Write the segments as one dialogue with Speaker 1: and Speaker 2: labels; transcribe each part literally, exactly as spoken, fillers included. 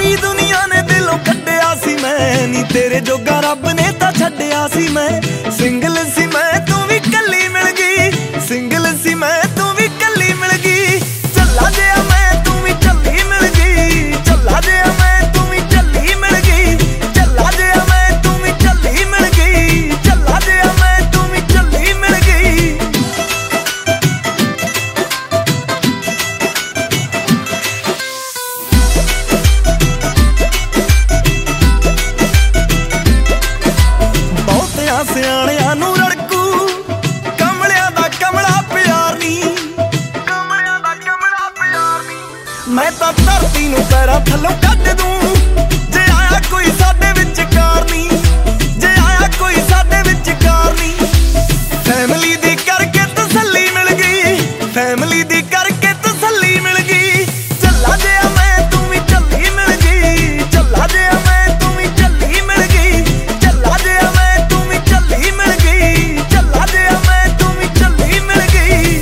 Speaker 1: सारी दुनिया ने दिलों कड्डिया सी मैं नी तेरे जोगा रब ने तां छड्डिया सी मैं। सिंगल सी मैं तू भी कल्ली मिल गई, सिंगल सी मैं तू भी कल्ली मिल गई। झल्ला जिहा मैं तू भी झल्ली मिल गई, झल्ला जिहा मैं तू भी झल्ली मिल गई। झल्ला जिहा मैं तू भी झल्ली मिल गई, झल्ला जिहा मैं तू भी झल्ली मिल गई। बहुतियां सियाणियां नूं रड़कू कमलियां दा कमला प्यार नी, कमलियां दा कमला प्यार नी। मैं तां धरती नूं पैरां थल्लों कढ दूं जे आया कोई साडे विचकार नी, जे आया कोई साडे विचकार नी। फैमिली दी करके तसल्ली मिल गई, फैमिली दी करके तसल्ली मिल गई। झल्ला जिहा मैं तू भी झल्ली मिल गई, झल्ला जिहा मैं तू भी झल्ली मिल गई। झल्ला जिहा मैं तू भी झल्ली मिल गई, झल्ला जिहा मैं तू भी झल्ली मिल गई।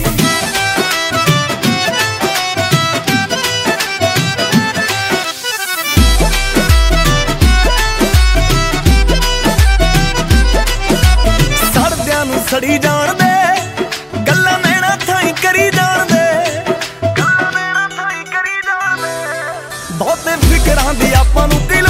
Speaker 1: सड़दियां नूं सड़ी जाण दे, गल्लां नैना थाई करी जाण दे, गल्लां नैना थाई करी जाण दे। बहुते फिकरां दी आपां नूं दिल